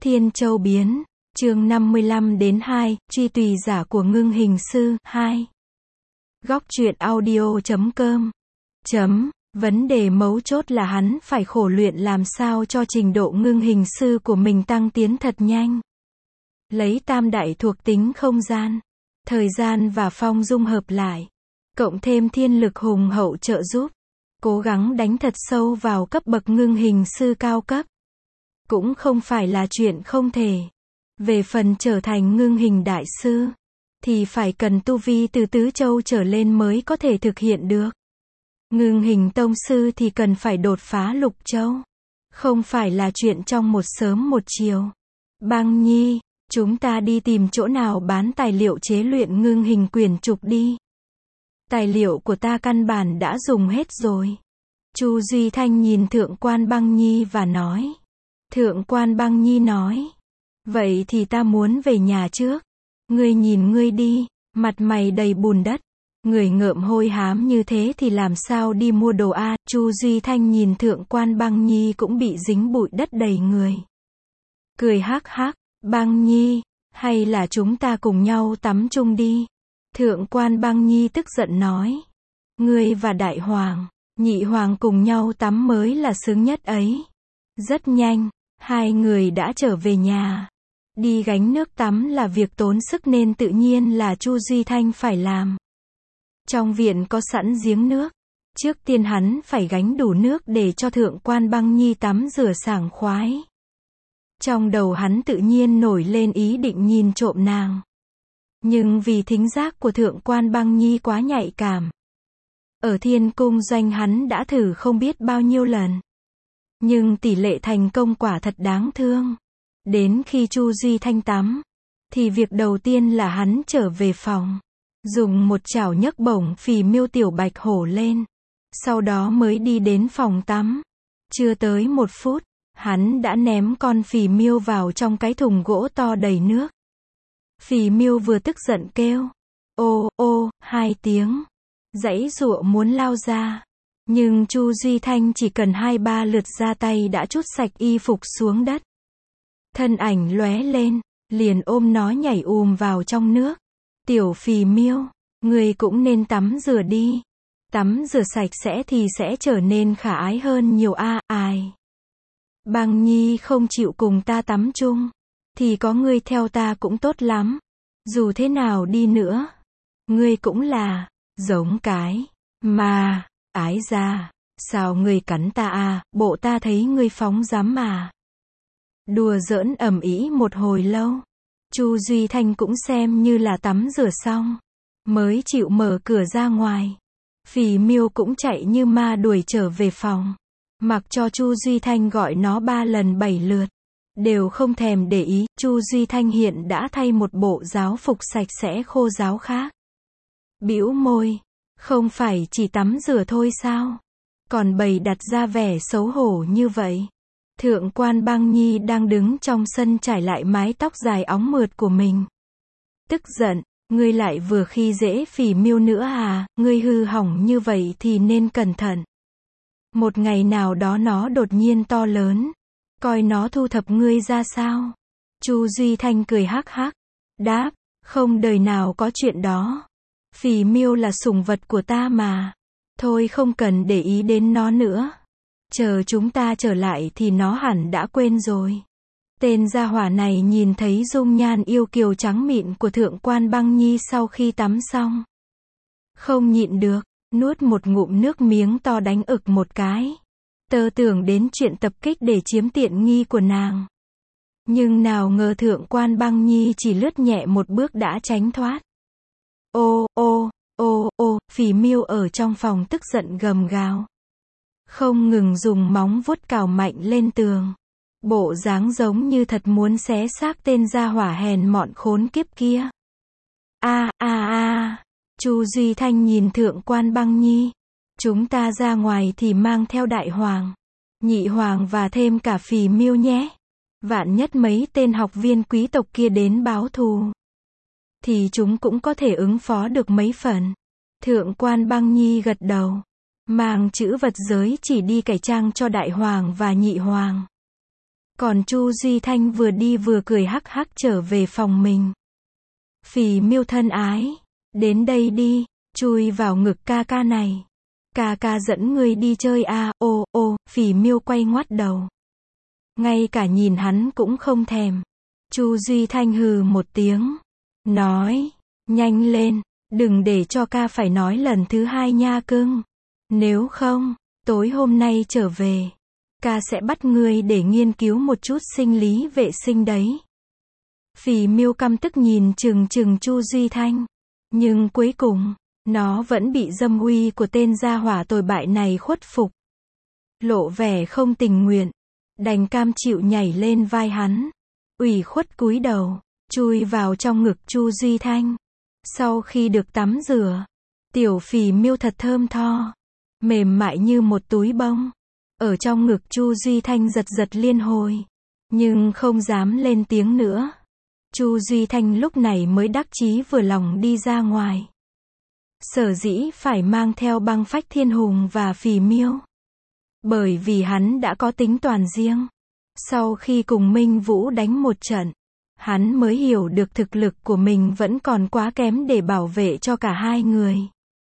Thiên Châu biến, chương 55 đến 2, truy tùy giả của Ngưng Hình Sư, 2. Góc truyện audio.com. Vấn đề mấu chốt là hắn phải khổ luyện làm sao cho trình độ ngưng hình sư của mình tăng tiến thật nhanh. Lấy tam đại thuộc tính không gian, thời gian và phong dung hợp lại, cộng thêm thiên lực hùng hậu trợ giúp, cố gắng đánh thật sâu vào cấp bậc ngưng hình sư cao cấp. Cũng không phải là chuyện không thể. Về phần trở thành ngưng hình đại sư, thì phải cần tu vi từ tứ châu trở lên mới có thể thực hiện được. Ngưng hình tông sư thì cần phải đột phá lục châu. Không phải là chuyện trong một sớm một chiều. Băng Nhi, chúng ta đi tìm chỗ nào bán tài liệu chế luyện ngưng hình quyển trục đi. Tài liệu của ta căn bản đã dùng hết rồi. Chu Duy Thanh nhìn Thượng quan Băng Nhi và nói. Thượng quan Băng Nhi nói. Vậy thì ta muốn về nhà trước. Ngươi nhìn ngươi đi, mặt mày đầy bùn đất. Người ngợm hôi hám như thế thì làm sao đi mua đồ a? Chu Duy Thanh nhìn Thượng quan Băng Nhi cũng bị dính bụi đất đầy người. Cười hắc hắc, Băng Nhi, hay là chúng ta cùng nhau tắm chung đi. Thượng quan Băng Nhi tức giận nói. Ngươi và Đại Hoàng, Nhị Hoàng cùng nhau tắm mới là sướng nhất ấy. Rất nhanh, hai người đã trở về nhà. Đi gánh nước tắm là việc tốn sức nên tự nhiên là Chu Duy Thanh phải làm. Trong viện có sẵn giếng nước. Trước tiên hắn phải gánh đủ nước để cho Thượng quan Băng Nhi tắm rửa sảng khoái. Trong đầu hắn tự nhiên nổi lên ý định nhìn trộm nàng. Nhưng vì thính giác của Thượng quan Băng Nhi quá nhạy cảm. Ở Thiên Cung Doanh hắn đã thử không biết bao nhiêu lần. Nhưng tỷ lệ thành công quả thật đáng thương. Đến khi Chu Duy Thanh tắm, thì việc đầu tiên là hắn trở về phòng. Dùng một chảo nhấc bổng phì miêu tiểu bạch hổ lên. Sau đó mới đi đến phòng tắm. Chưa tới 1 phút, hắn đã ném con phì miêu vào trong cái thùng gỗ to đầy nước. Phì miêu vừa tức giận kêu. Ô ô, 2 tiếng. Giãy giụa muốn lao ra. Nhưng Chu Duy Thanh chỉ cần 2-3 lượt ra tay đã trút sạch y phục xuống đất. Thân ảnh lóe lên, liền ôm nó nhảy vào trong nước. Tiểu phì miêu, người cũng nên tắm rửa đi. Tắm rửa sạch sẽ thì sẽ trở nên khả ái hơn nhiều ai. Băng Nhi không chịu cùng ta tắm chung, thì có ngươi theo ta cũng tốt lắm. Dù thế nào đi nữa, ngươi cũng là, giống cái, mà, ái ra, sao ngươi cắn ta bộ ta thấy ngươi phóng dám mà. Đùa giỡn ầm ĩ một hồi lâu. Chu Duy Thanh cũng xem như là tắm rửa xong, mới chịu mở cửa ra ngoài. Phì miêu cũng chạy như ma đuổi trở về phòng. Mặc cho Chu Duy Thanh gọi nó 3 lần 7 lượt, đều không thèm để ý. Chu Duy Thanh hiện đã thay một bộ giáo phục sạch sẽ khô ráo khác. Bĩu môi, không phải chỉ tắm rửa thôi sao? Còn bày đặt ra vẻ xấu hổ như vậy. Thượng quan Băng Nhi đang đứng trong sân trải lại mái tóc dài óng mượt của mình. Tức giận, ngươi lại vừa khi dễ phì miêu nữa à, ngươi hư hỏng như vậy thì nên cẩn thận. Một ngày nào đó nó đột nhiên to lớn, coi nó thu thập ngươi ra sao? Chu Duy Thanh cười hắc hắc, đáp, không đời nào có chuyện đó. Phì miêu là sủng vật của ta mà. Thôi không cần để ý đến nó nữa. Chờ chúng ta trở lại thì nó hẳn đã quên rồi. Tên gia hỏa này nhìn thấy dung nhan yêu kiều trắng mịn của Thượng quan Băng Nhi sau khi tắm xong. Không nhịn được, nuốt một ngụm nước miếng to đánh ực một cái. Tơ tưởng đến chuyện tập kích để chiếm tiện nghi của nàng. Nhưng nào ngờ Thượng quan Băng Nhi chỉ lướt nhẹ một bước đã tránh thoát. Ô ô, ô ô, phì miêu ở trong phòng tức giận gầm gào. Không ngừng dùng móng vuốt cào mạnh lên tường. Bộ dáng giống như thật muốn xé xác tên gia hỏa hèn mọn khốn kiếp kia. Chu Duy Thanh nhìn Thượng quan Băng Nhi. Chúng ta ra ngoài thì mang theo Đại Hoàng, Nhị Hoàng và thêm cả phì miêu nhé. Vạn nhất mấy tên học viên quý tộc kia đến báo thù, thì chúng cũng có thể ứng phó được mấy phần. Thượng quan Băng Nhi gật đầu. Mang chữ vật giới chỉ đi cải trang cho Đại Hoàng và Nhị Hoàng. Còn Chu Duy Thanh vừa đi vừa cười hắc hắc trở về phòng mình. Phỉ Miêu thân ái, đến đây đi, chui vào ngực ca ca này. Ca ca dẫn ngươi đi chơi à, ô, Phỉ Miêu quay ngoắt đầu. Ngay cả nhìn hắn cũng không thèm. Chu Duy Thanh hừ một tiếng, nói, nhanh lên, đừng để cho ca phải nói lần thứ hai nha cưng. Nếu không, tối hôm nay trở về, ca sẽ bắt ngươi để nghiên cứu một chút sinh lý vệ sinh đấy. Phỉ Miêu căm tức nhìn chừng Chu Duy Thanh. Nhưng cuối cùng, nó vẫn bị dâm uy của tên gia hỏa tồi bại này khuất phục. Lộ vẻ không tình nguyện, đành cam chịu nhảy lên vai hắn. Ủy khuất cúi đầu, chui vào trong ngực Chu Duy Thanh. Sau khi được tắm rửa, tiểu Phỉ Miêu thật thơm tho, mềm mại như một túi bông. Ở trong ngực Chu Duy Thanh giật giật liên hồi, nhưng không dám lên tiếng nữa. Chu Duy Thanh lúc này mới đắc chí vừa lòng đi ra ngoài. Sở dĩ phải mang theo Băng Phách Thiên Hùng và Phỉ Miêu, bởi vì hắn đã có tính toán riêng. Sau khi cùng Minh Vũ đánh một trận, hắn mới hiểu được thực lực của mình vẫn còn quá kém để bảo vệ cho cả hai người.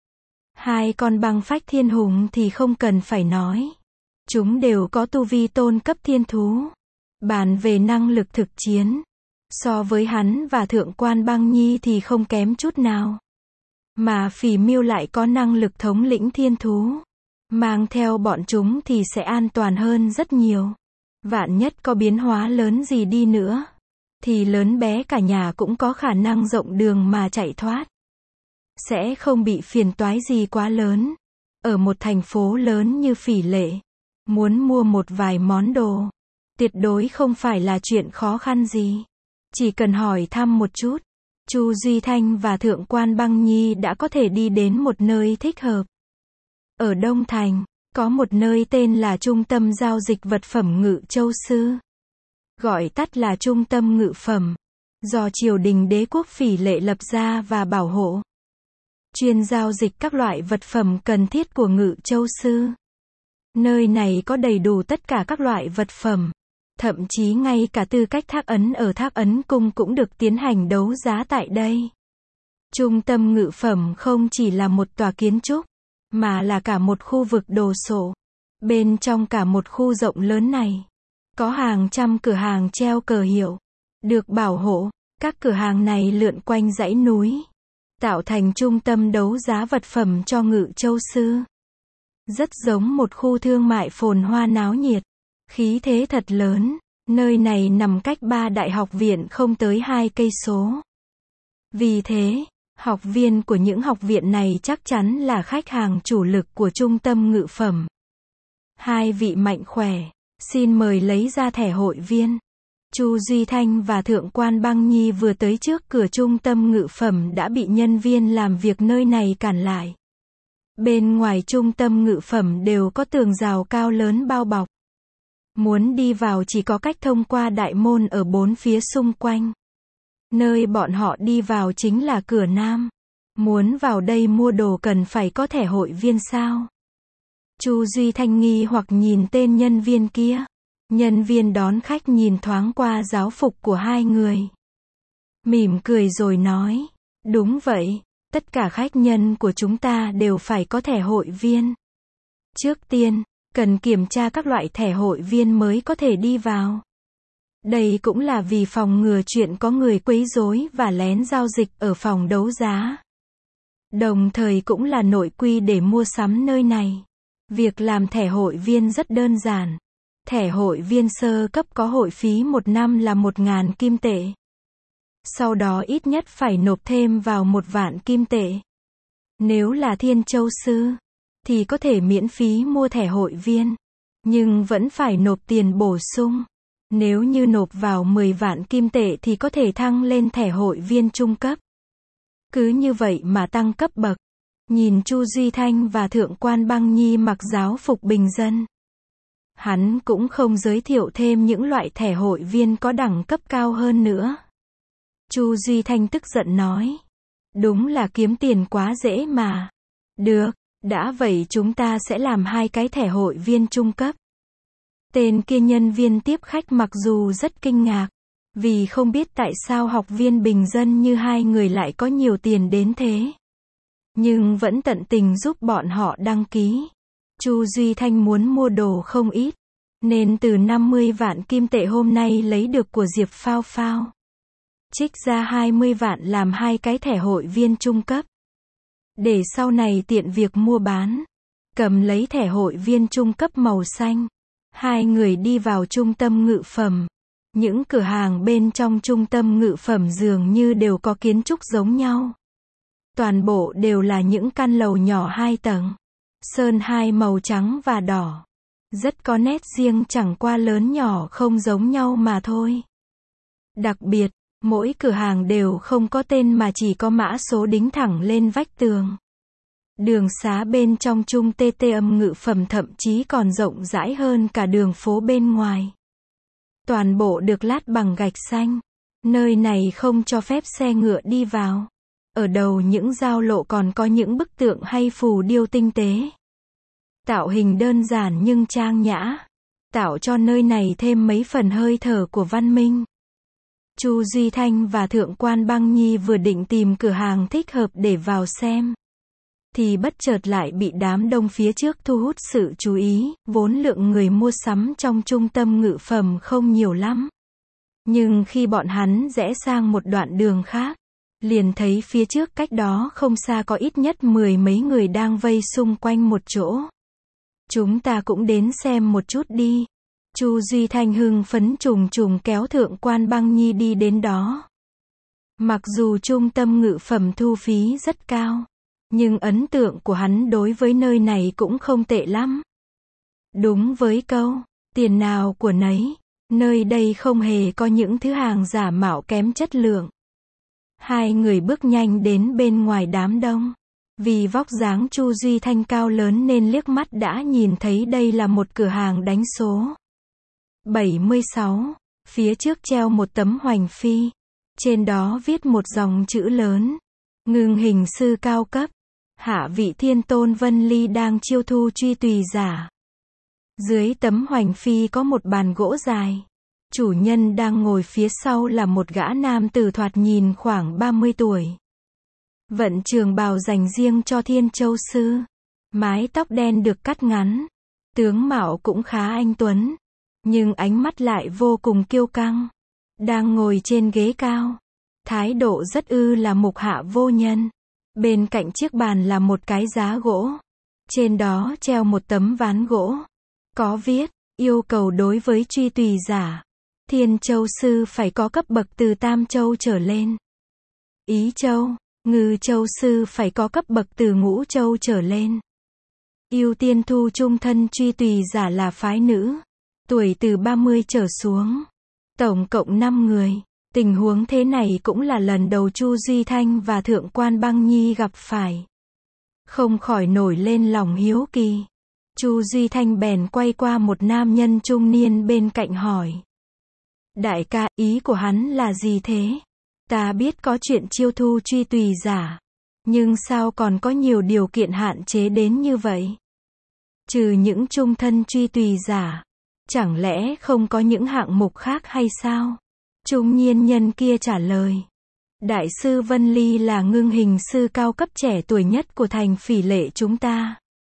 Hai con Băng Phách Thiên Hùng thì không cần phải nói. Chúng đều có tu vi tôn cấp thiên thú. Bàn về năng lực thực chiến, so với hắn và Thượng quan Băng Nhi thì không kém chút nào. Mà Phỉ Miêu lại có năng lực thống lĩnh thiên thú. Mang theo bọn chúng thì sẽ an toàn hơn rất nhiều. Vạn nhất có biến hóa lớn gì đi nữa, thì lớn bé cả nhà cũng có khả năng rộng đường mà chạy thoát. Sẽ không bị phiền toái gì quá lớn. Ở một thành phố lớn như Phỉ Lệ, muốn mua một vài món đồ, tuyệt đối không phải là chuyện khó khăn gì. Chỉ cần hỏi thăm một chút, Chu Duy Thanh và Thượng quan Băng Nhi đã có thể đi đến một nơi thích hợp. Ở Đông Thành, có một nơi tên là Trung tâm Giao dịch Vật phẩm Ngự Châu Sư. Gọi tắt là Trung tâm Ngự Phẩm, do triều đình đế quốc Phỉ Lệ lập ra và bảo hộ. Chuyên giao dịch các loại vật phẩm cần thiết của Ngự Châu Sư. Nơi này có đầy đủ tất cả các loại vật phẩm. Thậm chí ngay cả tư cách Thác Ấn ở Thác Ấn Cung cũng được tiến hành đấu giá tại đây. Trung tâm ngự phẩm không chỉ là một tòa kiến trúc, mà là cả một khu vực đồ sộ. Bên trong cả một khu rộng lớn này, có hàng trăm cửa hàng treo cờ hiệu, được bảo hộ. Các cửa hàng này lượn quanh dãy núi, tạo thành trung tâm đấu giá vật phẩm cho Ngự Châu Sư. Rất giống một khu thương mại phồn hoa náo nhiệt. Khí thế thật lớn, nơi này nằm cách 3 đại học viện không tới 2 cây số. Vì thế, học viên của những học viện này chắc chắn là khách hàng chủ lực của trung tâm ngự phẩm. Hai vị mạnh khỏe, xin mời lấy ra thẻ hội viên. Chu Duy Thanh và Thượng quan Băng Nhi vừa tới trước cửa trung tâm ngự phẩm đã bị nhân viên làm việc nơi này cản lại. Bên ngoài trung tâm ngự phẩm đều có tường rào cao lớn bao bọc. Muốn đi vào chỉ có cách thông qua đại môn ở 4 phía xung quanh. Nơi bọn họ đi vào chính là cửa Nam. Muốn vào đây mua đồ cần phải có thẻ hội viên sao? Chu Duy Thanh nghi hoặc nhìn tên nhân viên kia. Nhân viên đón khách nhìn thoáng qua giáo phục của hai người. Mỉm cười rồi nói, đúng vậy, tất cả khách nhân của chúng ta đều phải có thẻ hội viên. Trước tiên, cần kiểm tra các loại thẻ hội viên mới có thể đi vào. Đây cũng là vì phòng ngừa chuyện có người quấy rối và lén giao dịch ở phòng đấu giá. Đồng thời cũng là nội quy để mua sắm nơi này. Việc làm thẻ hội viên rất đơn giản. Thẻ hội viên sơ cấp có hội phí 1 năm là 1.000 kim tệ. Sau đó ít nhất phải nộp thêm vào 1 vạn kim tệ. Nếu là Thiên Châu Sư, thì có thể miễn phí mua thẻ hội viên, nhưng vẫn phải nộp tiền bổ sung. Nếu như nộp vào 10 vạn kim tệ thì có thể thăng lên thẻ hội viên trung cấp. Cứ như vậy mà tăng cấp bậc. Nhìn Chu Duy Thanh và Thượng quan Băng Nhi mặc giáo phục bình dân. Hắn cũng không giới thiệu thêm những loại thẻ hội viên có đẳng cấp cao hơn nữa. Chu Duy Thanh tức giận nói. Đúng là kiếm tiền quá dễ mà. Được, đã vậy chúng ta sẽ làm 2 cái thẻ hội viên trung cấp. Tên kia nhân viên tiếp khách mặc dù rất kinh ngạc, vì không biết tại sao học viên bình dân như hai người lại có nhiều tiền đến thế. Nhưng vẫn tận tình giúp bọn họ đăng ký. Chu Duy Thanh muốn mua đồ không ít, nên từ 50 vạn kim tệ hôm nay lấy được của Diệp Phao Phao, trích ra 20 vạn làm 2 cái thẻ hội viên trung cấp. Để sau này tiện việc mua bán. Cầm lấy thẻ hội viên trung cấp màu xanh. Hai người đi vào trung tâm ngự phẩm. Những cửa hàng bên trong trung tâm ngự phẩm dường như đều có kiến trúc giống nhau. Toàn bộ đều là những căn lầu nhỏ 2 tầng. Sơn hai màu trắng và đỏ. Rất có nét riêng, chẳng qua lớn nhỏ không giống nhau mà thôi. Đặc biệt, mỗi cửa hàng đều không có tên mà chỉ có mã số đính thẳng lên vách tường. Đường xá bên trong trung TTM ngự phẩm thậm chí còn rộng rãi hơn cả đường phố bên ngoài. Toàn bộ được lát bằng gạch xanh. Nơi này không cho phép xe ngựa đi vào. Ở đầu những giao lộ còn có những bức tượng hay phù điêu tinh tế. Tạo hình đơn giản nhưng trang nhã. Tạo cho nơi này thêm mấy phần hơi thở của văn minh. Chu Duy Thanh và Thượng quan Băng Nhi vừa định tìm cửa hàng thích hợp để vào xem, thì bất chợt lại bị đám đông phía trước thu hút sự chú ý. Vốn lượng người mua sắm trong trung tâm ngự phẩm không nhiều lắm. Nhưng khi bọn hắn rẽ sang một đoạn đường khác, liền thấy phía trước cách đó không xa có ít nhất 10 mấy người đang vây xung quanh một chỗ. Chúng ta cũng đến xem một chút đi. Chu Duy Thanh hưng phấn trùng trùng kéo Thượng quan Băng Nhi đi đến đó. Mặc dù trung tâm ngự phẩm thu phí rất cao, nhưng ấn tượng của hắn đối với nơi này cũng không tệ lắm. Đúng với câu, tiền nào của nấy, nơi đây không hề có những thứ hàng giả mạo kém chất lượng. Hai người bước nhanh đến bên ngoài đám đông. Vì vóc dáng Chu Duy Thanh cao lớn nên liếc mắt đã nhìn thấy đây là một cửa hàng đánh số 76. Phía trước treo một tấm hoành phi. Trên đó viết một dòng chữ lớn. Ngưng hình sư cao cấp. Hạ vị thiên tôn Vân Ly đang chiêu thu truy tùy giả. Dưới tấm hoành phi có một bàn gỗ dài. Chủ nhân đang ngồi phía sau là một gã nam tử thoạt nhìn khoảng 30 tuổi. Vận trường bào dành riêng cho Thiên Châu Sư. Mái tóc đen được cắt ngắn. Tướng mạo cũng khá anh tuấn. Nhưng ánh mắt lại vô cùng kiêu căng. Đang ngồi trên ghế cao. Thái độ rất là mục hạ vô nhân. Bên cạnh chiếc bàn là một cái giá gỗ. Trên đó treo một tấm ván gỗ. Có viết, yêu cầu đối với truy tùy giả. Thiên Châu Sư phải có cấp bậc từ Tam Châu trở lên. Ý Châu, Ngư Châu Sư phải có cấp bậc từ Ngũ Châu trở lên. Ưu tiên thu trung thân truy tùy giả là phái nữ. Tuổi từ 30 trở xuống. Tổng cộng 5 người. Tình huống thế này cũng là lần đầu Chu Duy Thanh và Thượng quan Băng Nhi gặp phải. Không khỏi nổi lên lòng hiếu kỳ. Chu Duy Thanh bèn quay qua một nam nhân trung niên bên cạnh hỏi. Đại ca, ý của hắn là gì thế? Ta biết có chuyện chiêu thu truy tùy giả. Nhưng sao còn có nhiều điều kiện hạn chế đến như vậy? Trừ những trung thân truy tùy giả. Chẳng lẽ không có những hạng mục khác hay sao? Trung niên nhân kia trả lời. Đại sư Vân Ly là ngưng hình sư cao cấp trẻ tuổi nhất của thành Phỉ Lệ chúng ta.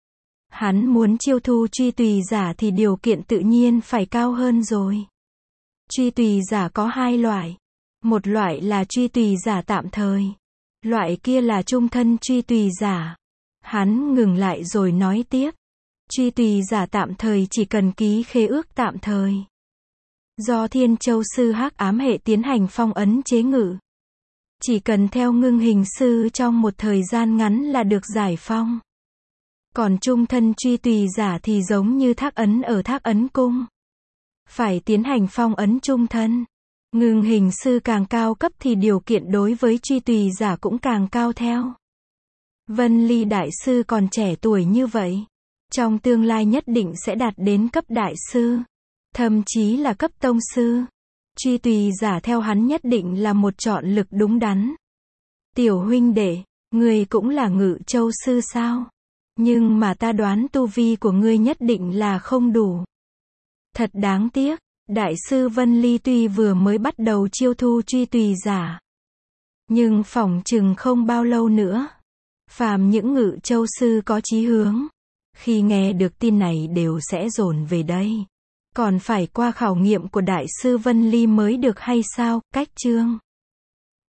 Hắn muốn chiêu thu truy tùy giả thì điều kiện tự nhiên phải cao hơn rồi. Truy tùy giả có 2 loại. Một loại là truy tùy giả tạm thời. Loại kia là trung thân truy tùy giả. Hắn ngừng lại rồi nói tiếp. Truy tùy giả tạm thời chỉ cần ký khế ước tạm thời. Do Thiên Châu Sư Hắc Ám hệ tiến hành phong ấn chế ngự. Chỉ cần theo ngưng hình sư trong một thời gian ngắn là được giải phong. Còn trung thân truy tùy giả thì giống như Thác Ấn ở Thác Ấn Cung. Phải tiến hành phong ấn trung thân. Ngưng hình sư càng cao cấp thì điều kiện đối với truy tùy giả cũng càng cao theo. Vân Ly đại sư còn trẻ tuổi như vậy. Trong tương lai nhất định sẽ đạt đến cấp đại sư. Thậm chí là cấp tông sư. Truy tùy giả theo hắn nhất định là một chọn lực đúng đắn. Tiểu huynh đệ, ngươi cũng là Ngự Châu Sư sao? Nhưng mà ta đoán tu vi của ngươi nhất định là không đủ. Thật đáng tiếc, Đại sư Vân Ly tuy vừa mới bắt đầu chiêu thu truy tùy giả, nhưng phỏng chừng không bao lâu nữa, phàm những Ngự Châu sư có chí hướng, khi nghe được tin này đều sẽ dồn về đây. Còn phải qua khảo nghiệm của Đại sư Vân Ly mới được hay sao? Cách chương